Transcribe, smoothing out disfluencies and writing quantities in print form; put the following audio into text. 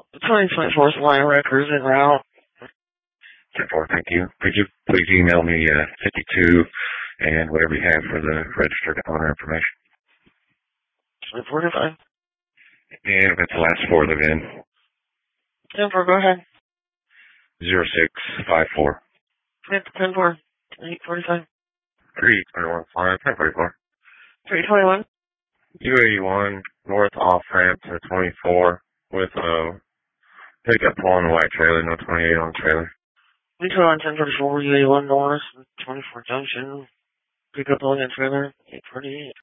The 2024 Lion Records en route. 10-4, thank you. Could you please email me 52 and whatever you have for the registered owner information? 45. And if it's the last four of the VIN. 10-4, go ahead. 0654. 10-4. 845. 321, 1044. 321. U81 north off ramp to 24 with pickup pulling the white trailer, no 28 on the trailer. 321, 1044, U81 north, 24 junction. Pick up on that trailer, 848.